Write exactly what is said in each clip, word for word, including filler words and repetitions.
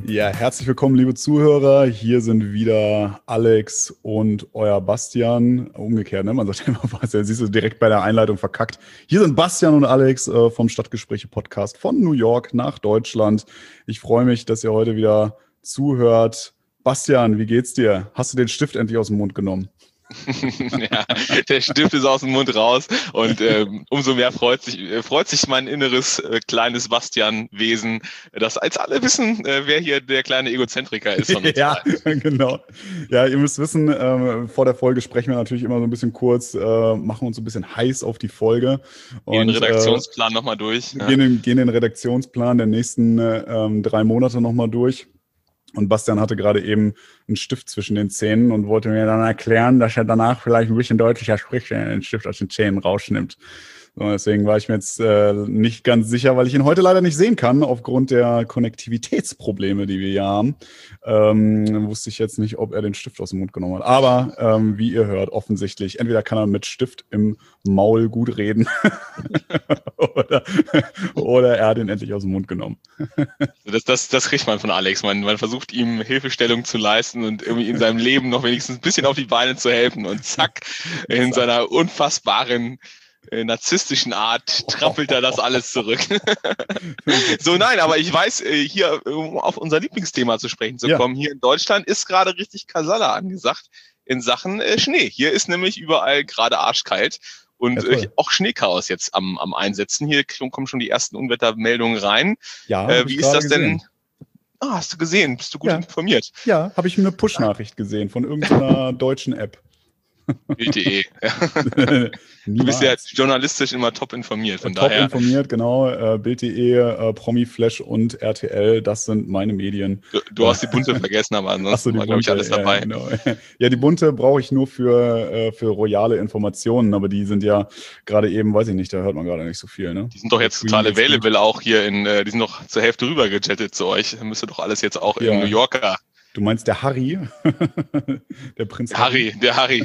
Ja, herzlich willkommen, liebe Zuhörer. Hier sind wieder Alex und euer Bastian. Umgekehrt, ne? Man sagt immer was. Ja, siehst du direkt bei der Einleitung verkackt. Hier sind Bastian und Alex äh, vom Stadtgespräche-Podcast von New York nach Deutschland. Ich freue mich, dass ihr heute wieder zuhört. Bastian, wie geht's dir? Hast du den Stift endlich aus dem Mund genommen? Ja, der Stift ist aus dem Mund raus und ähm, umso mehr freut sich, äh, freut sich mein inneres äh, kleines Bastian-Wesen, dass als alle wissen, äh, wer hier der kleine Egozentriker ist. Von uns ja, genau. Ja, ihr müsst wissen, äh, vor der Folge sprechen wir natürlich immer so ein bisschen kurz, äh, machen uns so ein bisschen heiß auf die Folge. Und, gehen den Redaktionsplan äh, nochmal durch. Ja. Gehen, den, gehen den Redaktionsplan der nächsten äh, drei Monate nochmal durch. Und Bastian hatte gerade eben einen Stift zwischen den Zähnen und wollte mir dann erklären, dass er danach vielleicht ein bisschen deutlicher spricht, wenn er den Stift aus den Zähnen rausnimmt. So, deswegen war ich mir jetzt äh, nicht ganz sicher, weil ich ihn heute leider nicht sehen kann, aufgrund der Konnektivitätsprobleme, die wir hier haben. Ähm, wusste ich jetzt nicht, ob er den Stift aus dem Mund genommen hat. Aber ähm, wie ihr hört, offensichtlich, entweder kann er mit Stift im Maul gut reden oder, oder er hat ihn endlich aus dem Mund genommen. Das, das, das kriegt man von Alex. Man, man versucht ihm Hilfestellung zu leisten und irgendwie in seinem Leben noch wenigstens ein bisschen auf die Beine zu helfen. Und zack, in seiner unfassbaren Äh, narzisstischen Art trampelt er das alles zurück. So, nein, aber ich weiß, äh, hier, um auf unser Lieblingsthema zu sprechen zu kommen, ja. Hier in Deutschland ist gerade richtig Kasala angesagt in Sachen äh, Schnee. Hier ist nämlich überall gerade arschkalt und äh, auch Schneechaos jetzt am, am Einsetzen. Hier kommen schon die ersten Unwettermeldungen rein. Ja, äh, wie ist das gesehen. denn? Ah, hast du gesehen? Bist du gut ja. informiert? Ja, habe ich eine Push-Nachricht gesehen von irgendeiner deutschen App. Bild punkt de. Ja. Du bist ja journalistisch immer top informiert, von top daher. Top informiert, genau. Äh, Bild punkt de, äh, Promiflash und R T L, das sind meine Medien. Du, du hast die Bunte vergessen, aber ansonsten war, glaube ich, alles dabei. Ja, genau. Ja, die Bunte brauche ich nur für, äh, für royale Informationen, aber die sind ja gerade eben, weiß ich nicht, da hört man gerade nicht so viel. Ne? Die sind doch jetzt total available auch hier in, äh, die sind doch zur Hälfte rüber gejettet zu euch. Da müsste doch alles jetzt auch ja. in New Yorker. Du meinst der Harry? Der Prinz Harry, der Harry.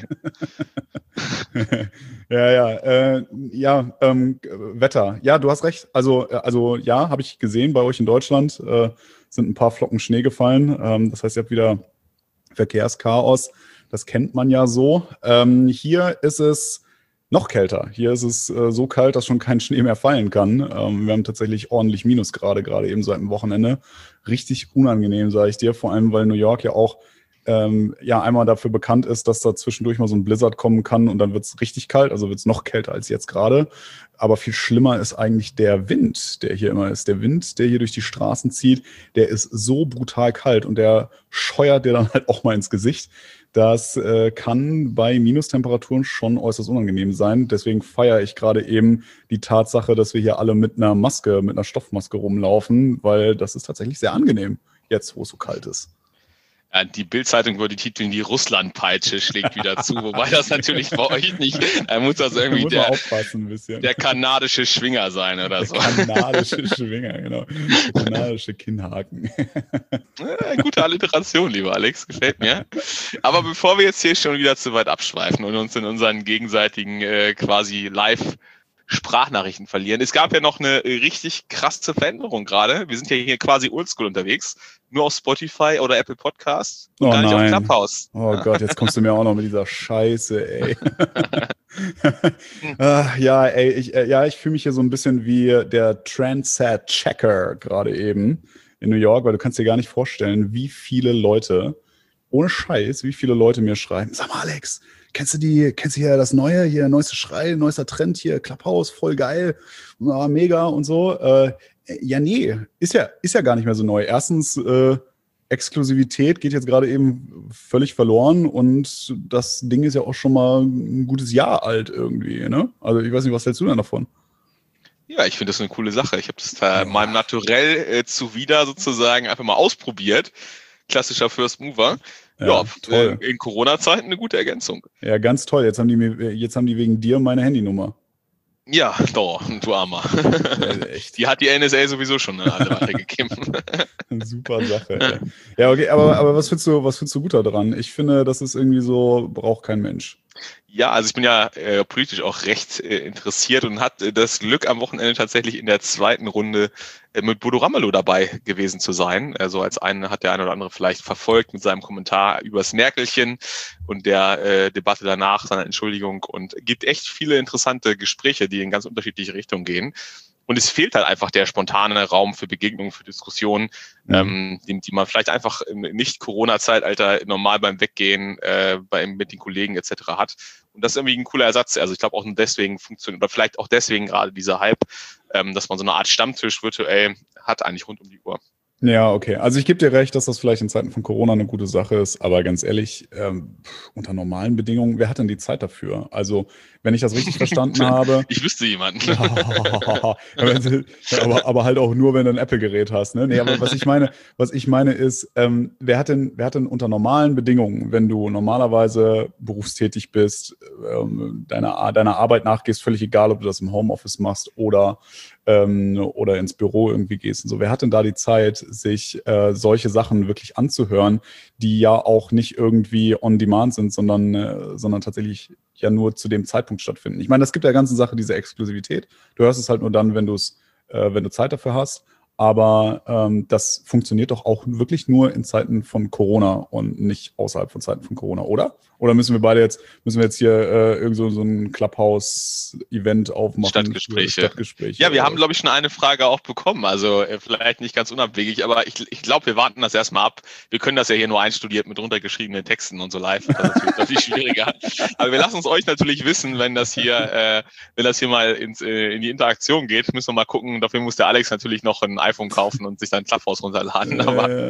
ja, ja, äh, ja, ähm, Wetter. Ja, du hast recht. Also, also ja, habe ich gesehen bei euch in Deutschland. Äh, sind ein paar Flocken Schnee gefallen. Ähm, das heißt, ihr habt wieder Verkehrschaos. Das kennt man ja so. Ähm, hier ist es noch kälter. Hier ist es äh, so kalt, dass schon kein Schnee mehr fallen kann. Ähm, wir haben tatsächlich ordentlich Minusgrade, gerade eben seit dem Wochenende. Richtig unangenehm, sage ich dir, vor allem, weil New York ja auch ähm, ja einmal dafür bekannt ist, dass da zwischendurch mal so ein Blizzard kommen kann und dann wird es richtig kalt, also wird es noch kälter als jetzt gerade. Aber viel schlimmer ist eigentlich der Wind, der hier immer ist. Der Wind, der hier durch die Straßen zieht, der ist so brutal kalt und der scheuert dir dann halt auch mal ins Gesicht. Das äh, kann bei Minustemperaturen schon äußerst unangenehm sein. Deswegen feiere ich gerade eben die Tatsache, dass wir hier alle mit einer Maske, mit einer Stoffmaske rumlaufen, weil das ist tatsächlich sehr angenehm, jetzt wo es so kalt ist. Ja, die Bild-Zeitung würde titeln, die Russland-Peitsche schlägt wieder zu, wobei das natürlich bei euch nicht, da muss das irgendwie muss der, aufpassen ein bisschen. der kanadische Schwinger sein oder der so. Kanadische Schwinger, genau. Der kanadische Kinnhaken. Ja, gute Alliteration, lieber Alex, gefällt mir. Aber bevor wir jetzt hier schon wieder zu weit abschweifen und uns in unseren gegenseitigen äh, quasi live Sprachnachrichten verlieren. Es gab ja noch eine richtig krasse Veränderung gerade. Wir sind ja hier quasi oldschool unterwegs. Nur auf Spotify oder Apple Podcasts und oh gar nicht nein. auf Clubhouse. Oh Gott, jetzt kommst du mir auch noch mit dieser Scheiße, ey. ah, ja, ey, ich, äh, ja, ich fühle mich hier so ein bisschen wie der Trendset-Checker gerade eben in New York, weil du kannst dir gar nicht vorstellen, wie viele Leute, ohne Scheiß, wie viele Leute mir schreiben, sag mal, Alex, Kennst du die, kennst du hier das Neue, hier neueste Schrei, neuester Trend hier, Clubhouse, voll geil, ja, mega und so. Äh, ja, nee, ist ja, ist ja gar nicht mehr so neu. Erstens, äh, Exklusivität geht jetzt gerade eben völlig verloren und das Ding ist ja auch schon mal ein gutes Jahr alt irgendwie, ne? Also ich weiß nicht, was hältst du denn davon? Ja, ich finde das eine coole Sache. Ich habe das da ja. meinem Naturell äh, zuwider sozusagen einfach mal ausprobiert. Klassischer First Mover. Ja, ja toll. In Corona-Zeiten eine gute Ergänzung. Ja, ganz toll. Jetzt haben die mir, jetzt haben die wegen dir meine Handynummer. Ja, doch, du Armer. Ja, echt. Die hat die N S A sowieso schon alle weitergegeben. Super Sache. Ja, okay, aber, aber was findest du, was findest du gut daran? Ich finde, das ist irgendwie so, braucht kein Mensch. Ja, also ich bin ja äh, politisch auch recht äh, interessiert und hatte das Glück, am Wochenende tatsächlich in der zweiten Runde äh, mit Bodo Ramelow dabei gewesen zu sein. Also als einen hat der eine oder andere vielleicht verfolgt mit seinem Kommentar übers Merkelchen und der äh, Debatte danach, seiner Entschuldigung, und gibt echt viele interessante Gespräche, die in ganz unterschiedliche Richtungen gehen. Und es fehlt halt einfach der spontane Raum für Begegnungen, für Diskussionen, mhm. ähm, die, die man vielleicht einfach im Nicht-Corona-Zeitalter normal beim Weggehen äh, bei, mit den Kollegen et cetera hat. Und das ist irgendwie ein cooler Ersatz. Also ich glaube auch deswegen funktioniert, oder vielleicht auch deswegen gerade dieser Hype, ähm, dass man so eine Art Stammtisch virtuell hat, eigentlich rund um die Uhr. Ja, okay. Also ich gebe dir recht, dass das vielleicht in Zeiten von Corona eine gute Sache ist, aber ganz ehrlich, ähm, unter normalen Bedingungen, wer hat denn die Zeit dafür? Also, wenn ich das richtig verstanden habe. Ich wüsste jemanden. Ja, aber, aber halt auch nur, wenn du ein Apple-Gerät hast. Ne? Nee, aber was ich meine, was ich meine ist, ähm, wer hat denn, wer hat denn unter normalen Bedingungen, wenn du normalerweise berufstätig bist, ähm, deiner, deiner Arbeit nachgehst, völlig egal, ob du das im Homeoffice machst oder ähm, oder ins Büro irgendwie gehst und so. Wer hat denn da die Zeit, sich äh, solche Sachen wirklich anzuhören, die ja auch nicht irgendwie on demand sind, sondern, äh, sondern tatsächlich ja nur zu dem Zeitpunkt stattfinden. Ich meine, das gibt der ganzen Sache diese Exklusivität. Du hörst es halt nur dann, wenn du es, äh, wenn du Zeit dafür hast. Aber ähm, das funktioniert doch auch wirklich nur in Zeiten von Corona und nicht außerhalb von Zeiten von Corona, oder? Oder müssen wir beide jetzt, müssen wir jetzt hier äh, irgend so, so ein Clubhouse-Event aufmachen? Stadtgespräche. Stadtgespräche. Ja, wir haben, glaube ich, schon eine Frage auch bekommen. Also äh, vielleicht nicht ganz unabwegig, aber ich, ich glaube, wir warten das erstmal ab. Wir können das ja hier nur einstudiert mit runtergeschriebenen Texten und so live. Das ist natürlich deutlich schwieriger. Aber wir lassen es euch natürlich wissen, wenn das hier, äh, wenn das hier mal ins, äh, in die Interaktion geht. Müssen wir mal gucken. Dafür muss der Alex natürlich noch ein iPhone kaufen und sich sein Clubhouse runterladen. Aber äh,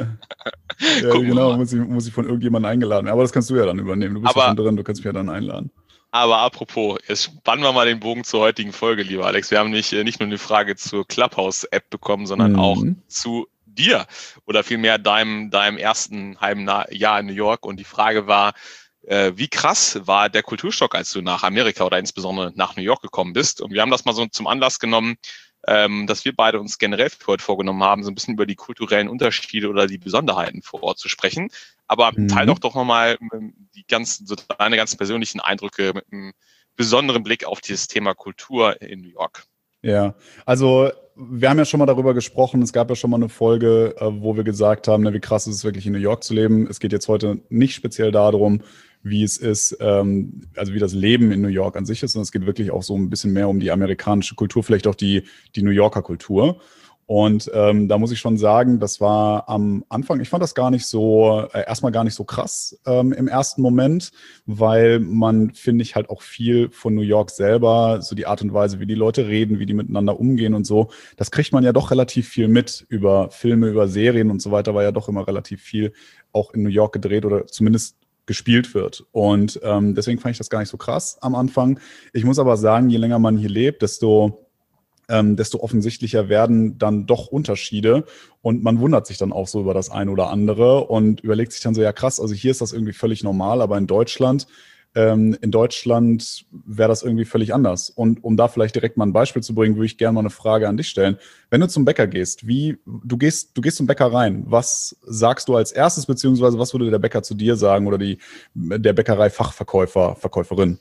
ja, genau, muss ich, muss ich von irgendjemandem eingeladen werden. Aber das kannst du ja dann übernehmen. Du bist aber, ja schon drin, du kannst mich ja dann einladen. Aber apropos, jetzt spannen wir mal den Bogen zur heutigen Folge, lieber Alex. Wir haben nicht, nicht nur eine Frage zur Clubhouse-App bekommen, sondern mhm. auch zu dir oder vielmehr deinem, deinem ersten halben Jahr in New York. Und die Frage war, äh, wie krass war der Kulturschock, als du nach Amerika oder insbesondere nach New York gekommen bist? Und wir haben das mal so zum Anlass genommen, ähm, dass wir beide uns generell für heute vorgenommen haben, so ein bisschen über die kulturellen Unterschiede oder die Besonderheiten vor Ort zu sprechen. Aber mhm. teil doch doch nochmal die ganzen, so deine ganzen persönlichen Eindrücke mit einem besonderen Blick auf dieses Thema Kultur in New York. Ja, also wir haben ja schon mal darüber gesprochen, es gab ja schon mal eine Folge, wo wir gesagt haben, wie krass ist es wirklich in New York zu leben. Es geht jetzt heute nicht speziell darum, wie es ist, ähm, also wie das Leben in New York an sich ist, sondern es geht wirklich auch so ein bisschen mehr um die amerikanische Kultur, vielleicht auch die, die New Yorker Kultur. Und ähm, da muss ich schon sagen, das war am Anfang, ich fand das gar nicht so, äh, erstmal gar nicht so krass ähm, im ersten Moment, weil man, finde ich, halt auch viel von New York selber, so die Art und Weise, wie die Leute reden, wie die miteinander umgehen und so, das kriegt man ja doch relativ viel mit über Filme, über Serien und so weiter, war ja doch immer relativ viel auch in New York gedreht oder zumindest gespielt wird. Und ähm, deswegen fand ich das gar nicht so krass am Anfang. Ich muss aber sagen, je länger man hier lebt, desto Ähm, desto offensichtlicher werden dann doch Unterschiede und man wundert sich dann auch so über das eine oder andere und überlegt sich dann so, ja krass, also hier ist das irgendwie völlig normal, aber in Deutschland, ähm, in Deutschland wäre das irgendwie völlig anders. Und um da vielleicht direkt mal ein Beispiel zu bringen, würde ich gerne mal eine Frage an dich stellen. Wenn du zum Bäcker gehst, wie, du gehst, du gehst zum Bäcker rein, was sagst du als erstes, beziehungsweise was würde der Bäcker zu dir sagen oder die, der Bäckerei-Fachverkäufer, Verkäuferin?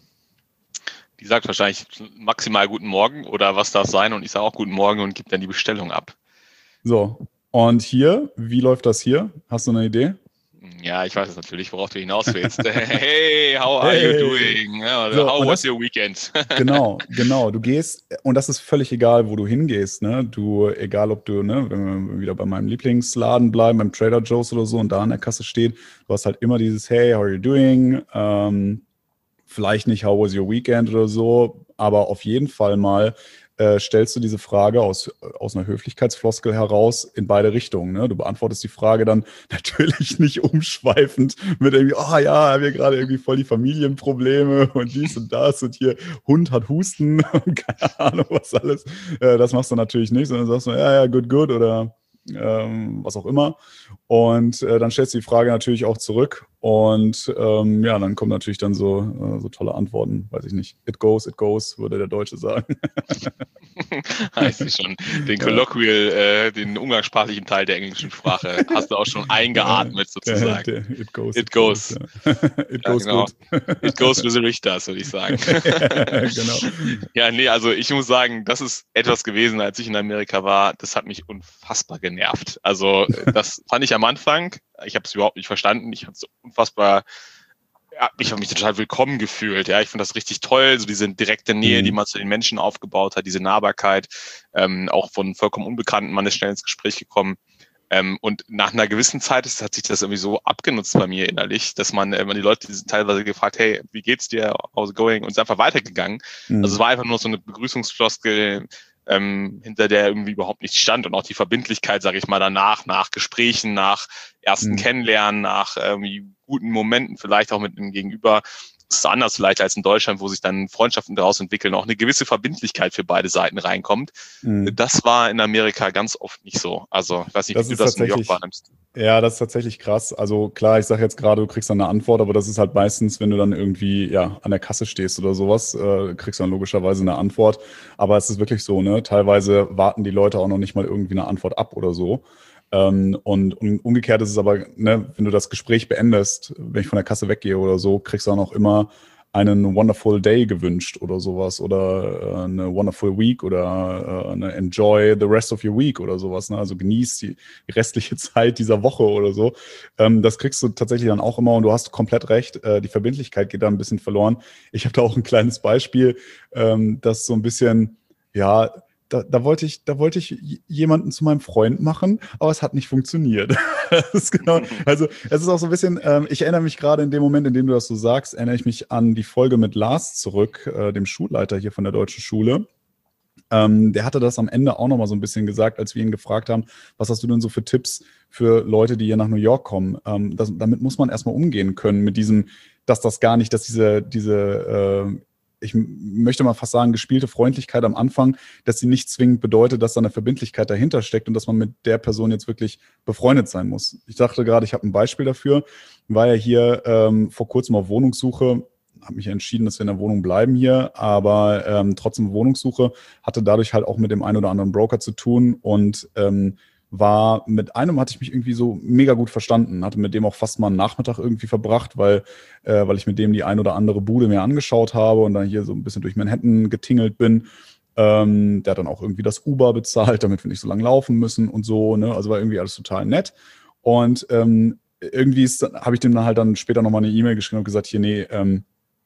Die sagt wahrscheinlich maximal guten Morgen oder was darf sein und ich sage auch guten Morgen und gebe dann die Bestellung ab. So, und hier, wie läuft das hier? Hast du eine Idee? Ja, ich weiß es natürlich, worauf du hinaus willst. Hey, how are hey. you doing? Ja, so, how was das, your weekend? Genau, genau. Du gehst, und das ist völlig egal, wo du hingehst. Ne? Du, egal ob du, ne, wenn wir wieder bei meinem Lieblingsladen bleiben, beim Trader Joe's oder so und da an der Kasse steht, du hast halt immer dieses Hey, how are you doing? Ähm, Vielleicht nicht, how was your weekend oder so, aber auf jeden Fall mal äh, stellst du diese Frage aus, aus einer Höflichkeitsfloskel heraus in beide Richtungen. Ne? Du beantwortest die Frage dann natürlich nicht umschweifend mit irgendwie, oh ja, haben wir gerade irgendwie voll die Familienprobleme und dies und das und hier Hund hat Husten und keine Ahnung was alles. Äh, das machst du natürlich nicht, sondern sagst du, ja, ja, good, good oder Ähm, was auch immer. Und äh, dann stellst du die Frage natürlich auch zurück und ähm, ja, dann kommen natürlich dann so, äh, so tolle Antworten, weiß ich nicht. It goes, it goes, würde der Deutsche sagen. Heißt sie schon. Den Colloquial, äh, den umgangssprachlichen Teil der englischen Sprache hast du auch schon eingeatmet sozusagen. Der, der, it goes. It goes. It goes, ja. It Ja, goes genau. good. It goes with the Richters, würde ich sagen. Genau. Ja, nee, also ich muss sagen, das ist etwas gewesen, als ich in Amerika war, das hat mich unfassbar genervt. Also das fand ich am Anfang, ich habe es überhaupt nicht verstanden, ich habe es unfassbar, ja, ich habe mich total willkommen gefühlt. Ja, ich fand das richtig toll, so diese direkte Nähe, Mhm. die man zu den Menschen aufgebaut hat, diese Nahbarkeit, ähm, auch von vollkommen Unbekannten, man ist schnell ins Gespräch gekommen. Ähm, und nach einer gewissen Zeit ist, hat sich das irgendwie so abgenutzt bei mir innerlich, dass man, äh, man die Leute, die sind teilweise gefragt, hey, wie geht's dir, how's it going? Und ist einfach weitergegangen. Mhm. Also es war einfach nur so eine Begrüßungsfloskel, ähm, hinter der irgendwie überhaupt nichts stand, und auch die Verbindlichkeit, sage ich mal, danach, nach Gesprächen, nach ersten Mhm. Kennenlernen, nach irgendwie guten Momenten, vielleicht auch mit dem Gegenüber. Das ist anders vielleicht als in Deutschland, wo sich dann Freundschaften daraus entwickeln, auch eine gewisse Verbindlichkeit für beide Seiten reinkommt. Mhm. Das war in Amerika ganz oft nicht so. Also ich weiß nicht, Das wie ist du das in New York tatsächlich- wahrnimmst. Ja, das ist tatsächlich krass. Also klar, ich sage jetzt gerade, du kriegst dann eine Antwort, aber das ist halt meistens, wenn du dann irgendwie ja an der Kasse stehst oder sowas, äh, kriegst du dann logischerweise eine Antwort. Aber es ist wirklich so, ne? Teilweise warten die Leute auch noch nicht mal irgendwie eine Antwort ab oder so. Ähm, und, und umgekehrt ist es aber, ne, wenn du das Gespräch beendest, wenn ich von der Kasse weggehe oder so, kriegst du dann auch immer einen wonderful day gewünscht oder sowas oder äh, eine wonderful week oder äh, eine enjoy the rest of your week oder sowas. Ne? Also genieß die, die restliche Zeit dieser Woche oder so. Ähm, das kriegst du tatsächlich dann auch immer, und du hast komplett recht, äh, die Verbindlichkeit geht da ein bisschen verloren. Ich habe da auch ein kleines Beispiel, ähm, das so ein bisschen, ja, da, da wollte ich, da wollte ich j- jemanden zu meinem Freund machen, aber es hat nicht funktioniert. Das ist genau, also es ist auch so ein bisschen, ähm, ich erinnere mich gerade in dem Moment, in dem du das so sagst, erinnere ich mich an die Folge mit Lars zurück, äh, dem Schulleiter hier von der Deutschen Schule. Ähm, der hatte das am Ende auch nochmal so ein bisschen gesagt, als wir ihn gefragt haben, was hast du denn so für Tipps für Leute, die hier nach New York kommen? Ähm, das, damit muss man erstmal umgehen können, mit diesem, dass das gar nicht, dass diese, diese äh, ich m- möchte mal fast sagen, gespielte Freundlichkeit am Anfang, dass sie nicht zwingend bedeutet, dass da eine Verbindlichkeit dahinter steckt und dass man mit der Person jetzt wirklich befreundet sein muss. Ich dachte gerade, ich habe ein Beispiel dafür, war ja hier ähm, vor kurzem auf Wohnungssuche, habe mich entschieden, dass wir in der Wohnung bleiben hier, aber ähm, trotzdem Wohnungssuche, hatte dadurch halt auch mit dem einen oder anderen Broker zu tun und ähm, war mit einem, hatte ich mich irgendwie so mega gut verstanden, hatte mit dem auch fast mal einen Nachmittag irgendwie verbracht, weil, äh, weil ich mit dem die ein oder andere Bude mir angeschaut habe und dann hier so ein bisschen durch Manhattan getingelt bin. Ähm, der hat dann auch irgendwie das Uber bezahlt, damit wir nicht so lange laufen müssen und so, ne? Also war irgendwie alles total nett. Und ähm, irgendwie ist, habe ich dem dann halt dann später nochmal eine E-Mail geschrieben und gesagt, hier, nee, ähm,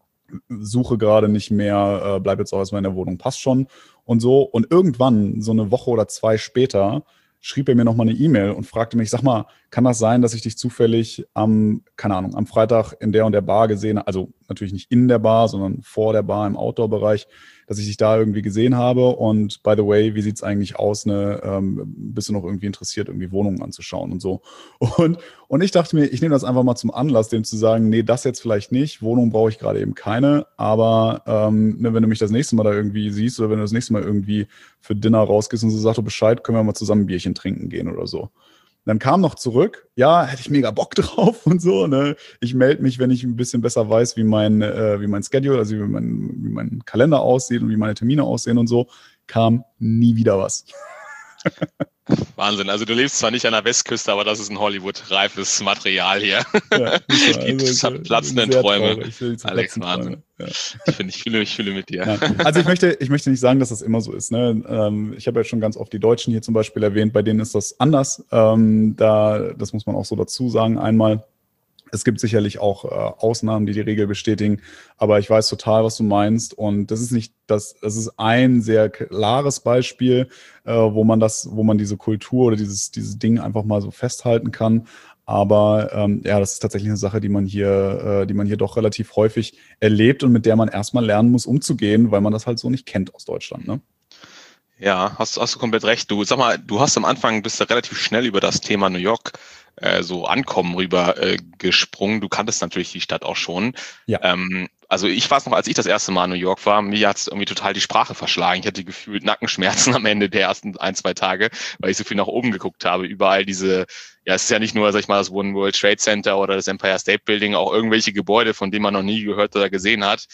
suche gerade nicht mehr, äh, bleib jetzt auch erstmal in der Wohnung, passt schon und so. Und irgendwann, so eine Woche oder zwei später, schrieb er mir nochmal eine E-Mail und fragte mich, sag mal, kann das sein, dass ich dich zufällig am, keine Ahnung, am Freitag in der und der Bar gesehen habe, also natürlich nicht in der Bar, sondern vor der Bar im Outdoor-Bereich, dass ich dich da irgendwie gesehen habe und by the way, wie sieht's eigentlich aus, ne, ähm, bist du noch irgendwie interessiert, irgendwie Wohnungen anzuschauen und so. Und, und ich dachte mir, ich nehme das einfach mal zum Anlass, dem zu sagen, nee, das jetzt vielleicht nicht, Wohnung brauche ich gerade eben keine, aber ähm, ne, wenn du mich das nächste Mal da irgendwie siehst oder wenn du das nächste Mal irgendwie für Dinner rausgehst und so, sag doch Bescheid, können wir mal zusammen ein Bierchen trinken gehen oder so. Dann kam noch zurück, ja, hätte ich mega Bock drauf und so. Ne? Ich melde mich, wenn ich ein bisschen besser weiß, wie mein, äh, wie mein Schedule, also wie mein, wie mein Kalender aussieht und wie meine Termine aussehen und so. Kam nie wieder was. Wahnsinn. Also du lebst zwar nicht an der Westküste, aber das ist ein Hollywood-reifes Material hier. Ja, Die also, platzenden sehr Träume. traurig, die Alex, platzenden Wahnsinn. Träume, ja. Ich finde, ich fühle, ich fühle mit dir. Ja. Also ich möchte, ich möchte nicht sagen, dass das immer so ist. Ne? Ähm, ich habe ja schon ganz oft die Deutschen hier zum Beispiel erwähnt, bei denen ist das anders. Ähm, da, das muss man auch so dazu sagen einmal. Es gibt sicherlich auch äh, Ausnahmen, die die Regel bestätigen, aber ich weiß total, was du meinst. Und das ist nicht das, das ist ein sehr klares Beispiel, äh, wo man das, wo man diese Kultur oder dieses, dieses Ding einfach mal so festhalten kann. Aber ähm, ja, das ist tatsächlich eine Sache, die man hier, äh, die man hier doch relativ häufig erlebt und mit der man erstmal lernen muss, umzugehen, weil man das halt so nicht kennt aus Deutschland, ne? Ja, hast, hast du komplett recht. Du, sag mal, du hast am Anfang, bist du relativ schnell über das Thema New York äh, so ankommen rüber äh, gesprungen. Du kanntest natürlich die Stadt auch schon. Ja. Ähm, also ich weiß noch, als ich das erste Mal in New York war, mir hat es irgendwie total die Sprache verschlagen. Ich hatte gefühlt Nackenschmerzen am Ende der ersten ein, zwei Tage, weil ich so viel nach oben geguckt habe. Überall diese, ja, es ist ja nicht nur, sag ich mal, das One World Trade Center oder das Empire State Building, auch irgendwelche Gebäude, von denen man noch nie gehört oder gesehen hat,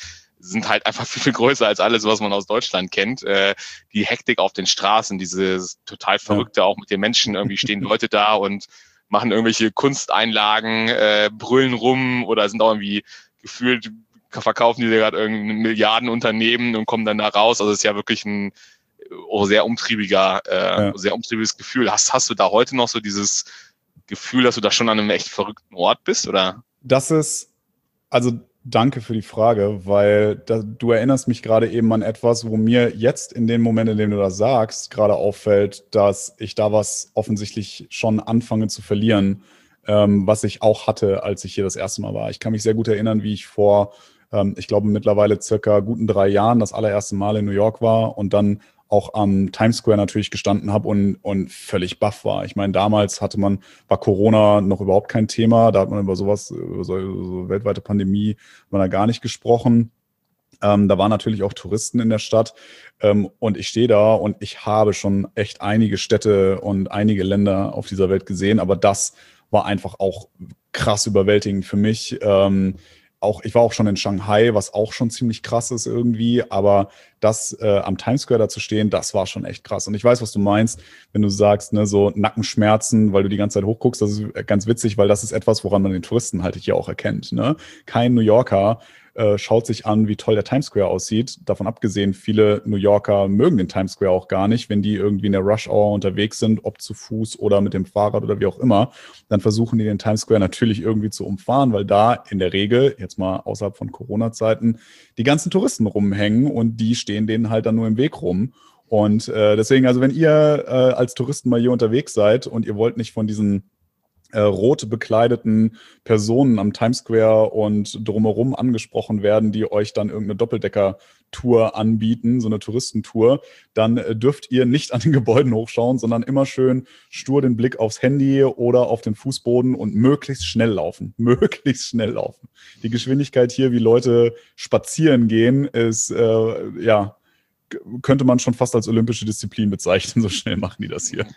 sind halt einfach viel, viel größer als alles, was man aus Deutschland kennt. Äh, die Hektik auf den Straßen, dieses total Verrückte, ja. Auch mit den Menschen, irgendwie stehen Leute da und machen irgendwelche Kunsteinlagen, äh, brüllen rum oder sind auch irgendwie gefühlt, verkaufen die gerade irgendein Milliardenunternehmen und kommen dann da raus. Also es ist ja wirklich ein oh, sehr umtriebiger, äh, ja. sehr umtriebiges Gefühl. Hast, hast du da heute noch so dieses Gefühl, dass du da schon an einem echt verrückten Ort bist, oder? Das ist, also danke für die Frage, weil da, du erinnerst mich gerade eben an etwas, wo mir jetzt in dem Moment, in dem du das sagst, gerade auffällt, dass ich da was offensichtlich schon anfange zu verlieren, ähm, was ich auch hatte, als ich hier das erste Mal war. Ich kann mich sehr gut erinnern, wie ich vor, ähm, ich glaube mittlerweile circa guten drei Jahren das allererste Mal in New York war und dann auch am Times Square natürlich gestanden habe und, und völlig baff war. Ich meine, damals hatte man, war Corona noch überhaupt kein Thema, da hat man über sowas, über so, so weltweite Pandemie, man da gar nicht gesprochen. Ähm, da waren natürlich auch Touristen in der Stadt ähm, und ich stehe da und ich habe schon echt einige Städte und einige Länder auf dieser Welt gesehen, aber das war einfach auch krass überwältigend für mich. Ähm, Auch, ich war auch schon in Shanghai, was auch schon ziemlich krass ist irgendwie, aber das äh, am Times Square da zu stehen, das war schon echt krass. Und ich weiß, was du meinst, wenn du sagst, ne, so Nackenschmerzen, weil du die ganze Zeit hochguckst, das ist ganz witzig, weil das ist etwas, woran man den Touristen halt hier auch erkennt. Ne? Kein New Yorker äh, schaut sich an, wie toll der Times Square aussieht. Davon abgesehen, viele New Yorker mögen den Times Square auch gar nicht, wenn die irgendwie in der Rush Hour unterwegs sind, ob zu Fuß oder mit dem Fahrrad oder wie auch immer. Dann versuchen die den Times Square natürlich irgendwie zu umfahren, weil da in der Regel, jetzt mal außerhalb von Corona-Zeiten, die ganzen Touristen rumhängen und die stehen denen halt dann nur im Weg rum. Und äh, deswegen, also wenn ihr äh, als Touristen mal hier unterwegs seid und ihr wollt nicht von diesen äh, rot bekleideten Personen am Times Square und drumherum angesprochen werden, die euch dann irgendeine Doppeldecker-Tour anbieten, so eine Touristentour, dann äh, dürft ihr nicht an den Gebäuden hochschauen, sondern immer schön stur den Blick aufs Handy oder auf den Fußboden und möglichst schnell laufen. Möglichst schnell laufen. Die Geschwindigkeit hier, wie Leute spazieren gehen, ist, äh, ja, könnte man schon fast als olympische Disziplin bezeichnen. So schnell machen die das hier.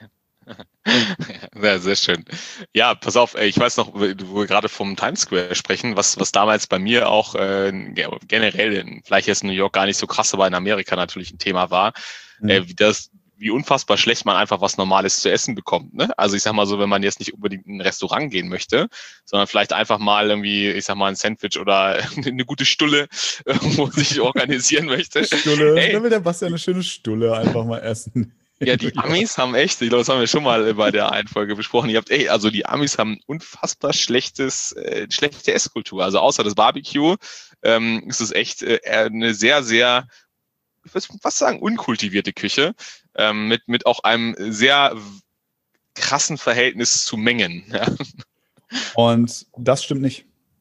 Ja, sehr schön. Ja, pass auf, ich weiß noch, wo wir gerade vom Times Square sprechen, was, was damals bei mir auch äh, generell, vielleicht jetzt in New York gar nicht so krass, aber in Amerika natürlich ein Thema war, mhm. äh, wie das, wie unfassbar schlecht man einfach was Normales zu essen bekommt. Ne? Also ich sag mal so, wenn man jetzt nicht unbedingt in ein Restaurant gehen möchte, sondern vielleicht einfach mal irgendwie, ich sag mal, ein Sandwich oder eine gute Stulle irgendwo sich organisieren möchte. Stulle, hey. Dann will der Bastian eine schöne Stulle einfach mal essen. Ja, die Amis haben echt, ich glaube, das haben wir schon mal bei der einen Folge besprochen. Ihr habt, ey, also die Amis haben unfassbar schlechtes, äh, schlechte Esskultur. Also außer das Barbecue ähm, ist es echt äh, eine sehr, sehr, ich würde fast sagen, unkultivierte Küche ähm, mit mit auch einem sehr krassen Verhältnis zu Mengen. Ja. Und das stimmt nicht.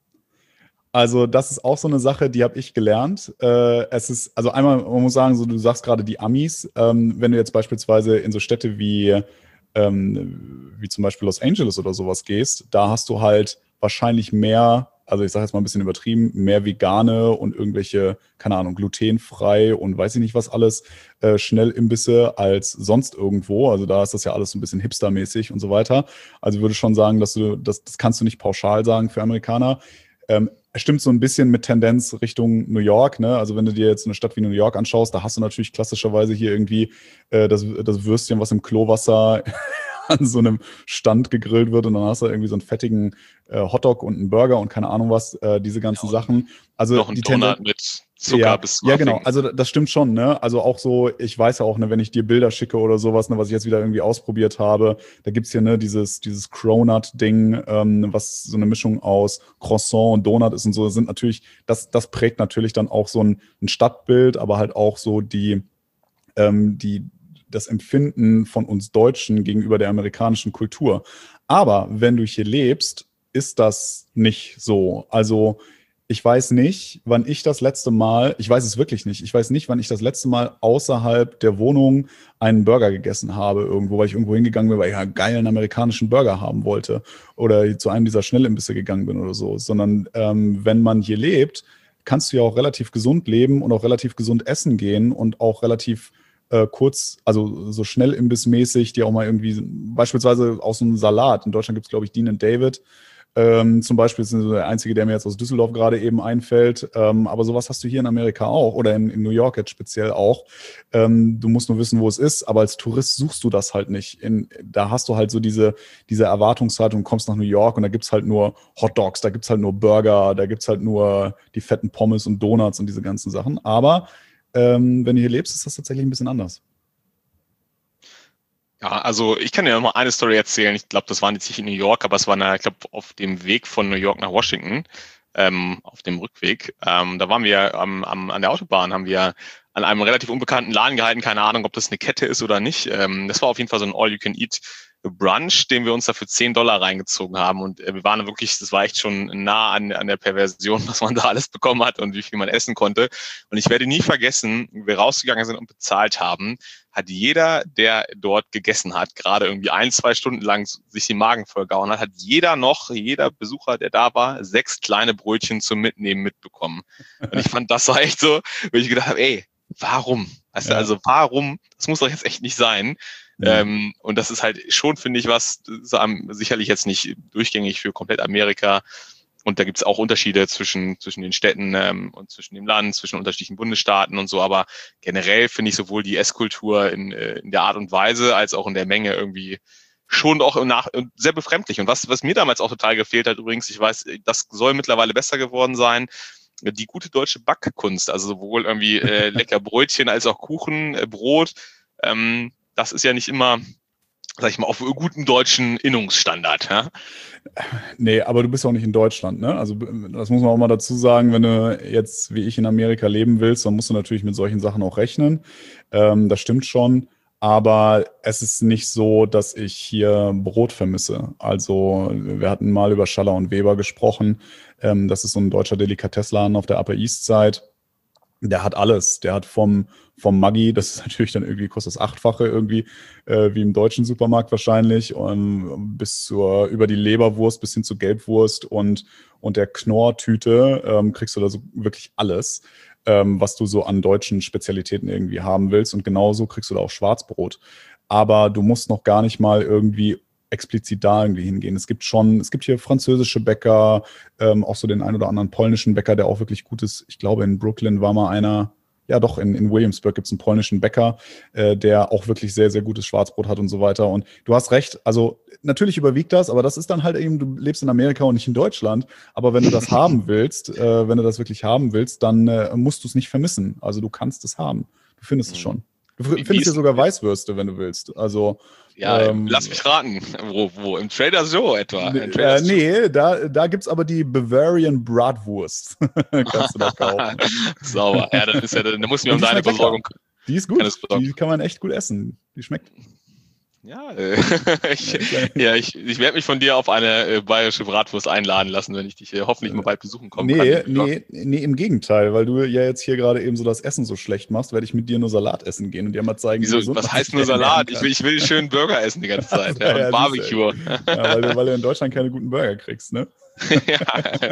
Also das ist auch so eine Sache, die habe ich gelernt. Äh, es ist, also einmal, man muss sagen, so du sagst gerade die Amis, ähm, wenn du jetzt beispielsweise in so Städte wie, ähm, wie zum Beispiel Los Angeles oder sowas gehst, da hast du halt wahrscheinlich mehr, also ich sage jetzt mal ein bisschen übertrieben, mehr vegane und irgendwelche, keine Ahnung, glutenfrei und weiß ich nicht was alles, äh, Schnellimbisse als sonst irgendwo. Also da ist das ja alles so ein bisschen hipstermäßig und so weiter. Also ich würde schon sagen, dass du, das, das kannst du nicht pauschal sagen für Amerikaner. Ähm, Es stimmt so ein bisschen mit Tendenz Richtung New York, ne? Also wenn du dir jetzt eine Stadt wie New York anschaust, da hast du natürlich klassischerweise hier irgendwie äh, das, das Würstchen, was im Klowasser an so einem Stand gegrillt wird und dann hast du irgendwie so einen fettigen äh, Hotdog und einen Burger und keine Ahnung was, äh, diese ganzen ja, Sachen. Also noch ein die Donut mit Zucker ja, bis ja, genau. Also das stimmt schon, ne? Also auch so, ich weiß ja auch, ne, wenn ich dir Bilder schicke oder sowas, ne, was ich jetzt wieder irgendwie ausprobiert habe, da gibt's hier ne dieses dieses Cronut-Ding, ähm, was so eine Mischung aus Croissant und Donut ist und so, das sind natürlich, das das prägt natürlich dann auch so ein, ein Stadtbild, aber halt auch so die ähm, die das Empfinden von uns Deutschen gegenüber der amerikanischen Kultur. Aber wenn du hier lebst, ist das nicht so. Also ich weiß nicht, wann ich das letzte Mal, ich weiß es wirklich nicht, ich weiß nicht, wann ich das letzte Mal außerhalb der Wohnung einen Burger gegessen habe irgendwo, weil ich irgendwo hingegangen bin, weil ich einen geilen amerikanischen Burger haben wollte oder zu einem dieser Schnellimbisse gegangen bin oder so, sondern ähm, wenn man hier lebt, kannst du ja auch relativ gesund leben und auch relativ gesund essen gehen und auch relativ äh, kurz, also so Schnellimbissmäßig, die auch mal irgendwie, beispielsweise auch so einen Salat. In Deutschland gibt es, glaube ich, Dean and David. Ähm, zum Beispiel ist der einzige, der mir jetzt aus Düsseldorf gerade eben einfällt. Ähm, aber sowas hast du hier in Amerika auch oder in, in New York jetzt speziell auch. Ähm, du musst nur wissen, wo es ist, aber als Tourist suchst du das halt nicht. In, da hast du halt so diese, diese Erwartungshaltung, du kommst nach New York und da gibt's halt nur Hot Dogs, da gibt's halt nur Burger, da gibt's halt nur die fetten Pommes und Donuts und diese ganzen Sachen. Aber ähm, wenn du hier lebst, ist das tatsächlich ein bisschen anders. Ja, also ich kann dir noch mal eine Story erzählen. Ich glaube, das war jetzt nicht in New York, aber es war, eine, ich glaube, auf dem Weg von New York nach Washington, ähm, auf dem Rückweg. Ähm, da waren wir am, am, an der Autobahn, haben wir an einem relativ unbekannten Laden gehalten. Keine Ahnung, ob das eine Kette ist oder nicht. Ähm, das war auf jeden Fall so ein All-You-Can-Eat Brunch, den wir uns da für zehn Dollar reingezogen haben. Und äh, wir waren wirklich, das war echt schon nah an, an der Perversion, was man da alles bekommen hat und wie viel man essen konnte. Und ich werde nie vergessen, wie wir rausgegangen sind und bezahlt haben, hat jeder, der dort gegessen hat, gerade irgendwie ein, zwei Stunden lang sich den Magen vollgehauen hat, hat jeder noch, jeder Besucher, der da war, sechs kleine Brötchen zum Mitnehmen mitbekommen. Und ich fand, das war echt so, wo ich gedacht habe, ey, warum? Weißt du, Ja. also warum? Das muss doch jetzt echt nicht sein. Ja. Ähm, und das ist halt schon, finde ich, was so am, sicherlich jetzt nicht durchgängig für komplett Amerika. Und da gibt es auch Unterschiede zwischen, zwischen den Städten ähm, und zwischen dem Land, zwischen unterschiedlichen Bundesstaaten und so. Aber generell finde ich sowohl die Esskultur in, äh, in der Art und Weise als auch in der Menge irgendwie schon auch nach, sehr befremdlich. Und was, was mir damals auch total gefehlt hat, übrigens, ich weiß, das soll mittlerweile besser geworden sein, die gute deutsche Backkunst. Also sowohl irgendwie äh, lecker Brötchen als auch Kuchen, äh, Brot. Ähm, das ist ja nicht immer, sag ich mal, auf guten deutschen Innungsstandard. Ja? Nee, aber du bist auch nicht in Deutschland, ne? Also das muss man auch mal dazu sagen, wenn du jetzt wie ich in Amerika leben willst, dann musst du natürlich mit solchen Sachen auch rechnen. Ähm, das stimmt schon. Aber es ist nicht so, dass ich hier Brot vermisse. Also wir hatten mal über Schaller und Weber gesprochen. Ähm, das ist so ein deutscher Delikatessladen auf der Upper East Side. Der hat alles. Der hat vom, vom Maggi, das ist natürlich dann irgendwie, kostet das Achtfache irgendwie, äh, wie im deutschen Supermarkt wahrscheinlich, und bis zur, über die Leberwurst bis hin zur Gelbwurst und, und der Knorrtüte ähm, kriegst du da so wirklich alles, ähm, was du so an deutschen Spezialitäten irgendwie haben willst. Und genauso kriegst du da auch Schwarzbrot. Aber du musst noch gar nicht mal irgendwie explizit da irgendwie hingehen. Es gibt schon, es gibt hier französische Bäcker, ähm, auch so den ein oder anderen polnischen Bäcker, der auch wirklich gut ist. Ich glaube, in Brooklyn war mal einer, ja doch, in, in Williamsburg gibt es einen polnischen Bäcker, äh, der auch wirklich sehr, sehr gutes Schwarzbrot hat und so weiter. Und du hast recht, also natürlich überwiegt das, aber das ist dann halt eben, du lebst in Amerika und nicht in Deutschland. Aber wenn du das haben willst, äh, wenn du das wirklich haben willst, dann äh, musst du es nicht vermissen. Also du kannst es haben. Du findest es schon. Du findest hier sogar Weißwürste, wenn du willst. Also Ja, ähm, lass mich raten. Wo, wo? Im Trader Joe etwa? Äh, Trader nee, da, da gibt es aber die Bavarian Bratwurst. Kannst du da kaufen. Sauber. Ja, das ist ja, da muss ich mir um deine Versorgung. Die ist gut. Die kann man echt gut essen. Die schmeckt. Ja, äh, ich, ja, ich, ich werde mich von dir auf eine äh, bayerische Bratwurst einladen lassen, wenn ich dich äh, hoffentlich mal bald besuchen kommen nee, kann. Nee, nee, im Gegenteil, weil du ja jetzt hier gerade eben so das Essen so schlecht machst, werde ich mit dir nur Salat essen gehen und dir mal zeigen, Wieso, was heißt nur Salat? Ich will, ich will schön Burger essen die ganze Zeit. Ja, und ja, Barbecue. Ja, weil, du, weil du in Deutschland keine guten Burger kriegst, ne? Ja.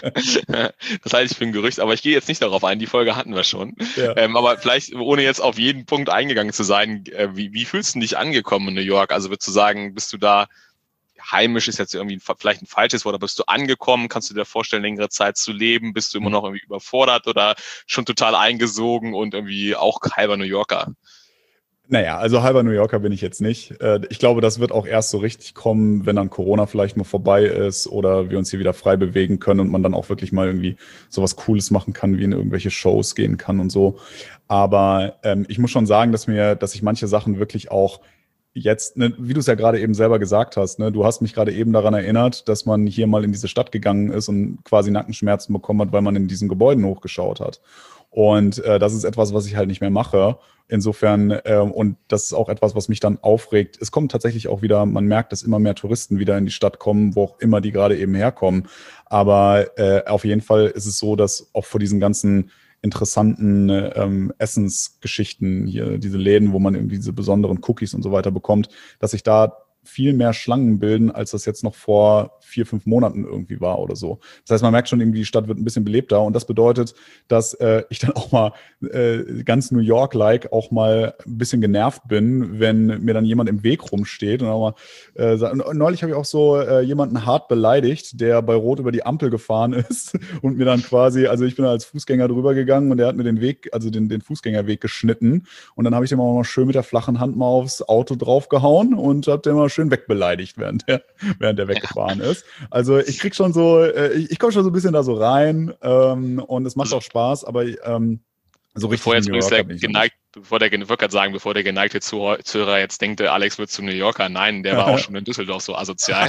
Das halte ich für ein Gerücht, aber ich gehe jetzt nicht darauf ein, die Folge hatten wir schon. Ja. Ähm, aber vielleicht, ohne jetzt auf jeden Punkt eingegangen zu sein, äh, wie, wie fühlst du dich angekommen in New York? Also würdest du sagen, bist du da, heimisch ist jetzt irgendwie vielleicht ein falsches Wort, aber bist du angekommen? Kannst du dir vorstellen, längere Zeit zu leben? Bist du immer noch irgendwie überfordert oder schon total eingesogen und irgendwie auch halber New Yorker? Naja, also halber New Yorker bin ich jetzt nicht. Ich glaube, das wird auch erst so richtig kommen, wenn dann Corona vielleicht mal vorbei ist oder wir uns hier wieder frei bewegen können und man dann auch wirklich mal irgendwie sowas Cooles machen kann, wie in irgendwelche Shows gehen kann und so. Aber ähm, ich muss schon sagen, dass mir, dass ich manche Sachen wirklich auch jetzt, ne, wie du es ja gerade eben selber gesagt hast, ne, du hast mich gerade eben daran erinnert, dass man hier mal in diese Stadt gegangen ist und quasi Nackenschmerzen bekommen hat, weil man in diesen Gebäuden hochgeschaut hat. Und äh, das ist etwas, was ich halt nicht mehr mache. Insofern, äh, und das ist auch etwas, was mich dann aufregt. Es kommt tatsächlich auch wieder, man merkt, dass immer mehr Touristen wieder in die Stadt kommen, wo auch immer die gerade eben herkommen. Aber äh, auf jeden Fall ist es so, dass auch vor diesen ganzen interessanten ähm, Essensgeschichten hier, diese Läden, wo man irgendwie diese besonderen Cookies und so weiter bekommt, dass ich da viel mehr Schlangen bilden, als das jetzt noch vor vier, fünf Monaten irgendwie war oder so. Das heißt, man merkt schon irgendwie, die Stadt wird ein bisschen belebter und das bedeutet, dass äh, ich dann auch mal äh, ganz New York-like auch mal ein bisschen genervt bin, wenn mir dann jemand im Weg rumsteht und auch mal äh, sagt, und neulich habe ich auch so äh, jemanden hart beleidigt, der bei Rot über die Ampel gefahren ist und mir dann quasi, also ich bin als Fußgänger drüber gegangen und der hat mir den Weg, also den, den Fußgängerweg geschnitten und dann habe ich dem auch mal schön mit der flachen Hand mal aufs Auto draufgehauen und habe den mal schön wegbeleidigt, während der, während der weggefahren ist. Also ich krieg schon so, äh, ich, ich komme schon so ein bisschen da so rein ähm, und es macht Also, auch Spaß, aber ähm, so bevor richtig jetzt New der Yorker bin ich noch geneigt, bevor der, ich wollte gerade sagen, bevor der geneigte Zuhör- Zuhörer jetzt denkt, der Alex wird zum New Yorker, nein, der war auch schon in Düsseldorf so asozial.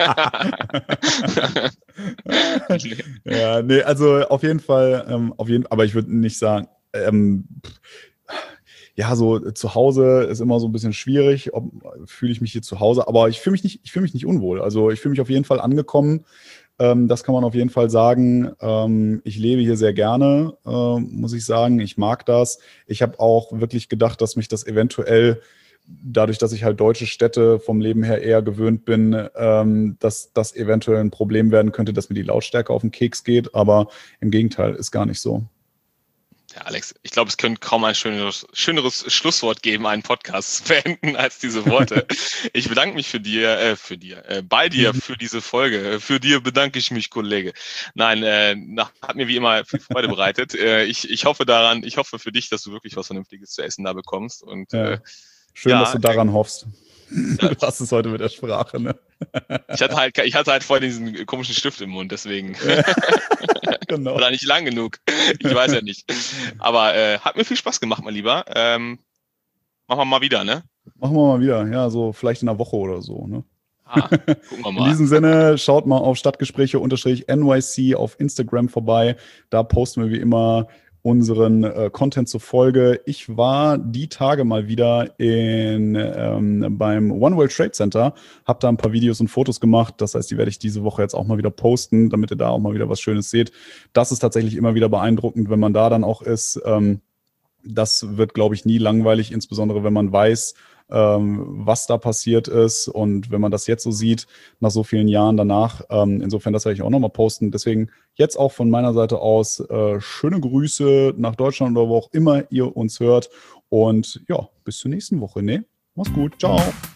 Ja, nee, also auf jeden Fall, ähm, auf jeden, aber ich würde nicht sagen, ähm, ja, so zu Hause ist immer so ein bisschen schwierig, fühle ich mich hier zu Hause, aber ich fühle mich nicht, ich fühle mich nicht unwohl. Also ich fühle mich auf jeden Fall angekommen. Ähm, das kann man auf jeden Fall sagen. Ähm, ich lebe hier sehr gerne, äh, muss ich sagen. Ich mag das. Ich habe auch wirklich gedacht, dass mich das eventuell dadurch, dass ich halt deutsche Städte vom Leben her eher gewöhnt bin, ähm, dass das eventuell ein Problem werden könnte, dass mir die Lautstärke auf den Keks geht. Aber im Gegenteil, ist gar nicht so. Ja, Alex, ich glaube, es könnte kaum ein schöneres, schöneres Schlusswort geben, einen Podcast zu beenden, als diese Worte. Ich bedanke mich für dir, äh, für dir, äh, bei dir für diese Folge. Für dir bedanke ich mich, Kollege. Nein, äh, nach, hat mir wie immer viel Freude bereitet. Äh, ich, ich hoffe daran, ich hoffe für dich, dass du wirklich was Vernünftiges zu essen da bekommst. Und Ja. äh, Schön, ja, dass du daran hoffst. Ja. Du hast es heute mit der Sprache, ne? Ich hatte halt, ich hatte halt vorhin diesen komischen Stift im Mund, deswegen. Genau. Oder nicht lang genug. Ich weiß ja nicht. Aber äh, hat mir viel Spaß gemacht, mein Lieber. Ähm, machen wir mal wieder, ne? Machen wir mal wieder. Ja, so vielleicht in einer Woche oder so, ne? Ah, gucken wir In mal. diesem Sinne, schaut mal auf Stadtgespräche-N Y C auf Instagram vorbei. Da posten wir wie immer unseren äh, Content zur Folge. Ich war die Tage mal wieder in, ähm, beim One World Trade Center, habe da ein paar Videos und Fotos gemacht. Das heißt, die werde ich diese Woche jetzt auch mal wieder posten, damit ihr da auch mal wieder was Schönes seht. Das ist tatsächlich immer wieder beeindruckend, wenn man da dann auch ist. Ähm, das wird, glaube ich, nie langweilig, insbesondere wenn man weiß, ähm, was da passiert ist und wenn man das jetzt so sieht, nach so vielen Jahren danach. Ähm, insofern, das werde ich auch nochmal posten. Deswegen jetzt auch von meiner Seite aus äh, schöne Grüße nach Deutschland oder wo auch immer ihr uns hört. Und ja, bis zur nächsten Woche. Ne? Mach's gut. Ciao.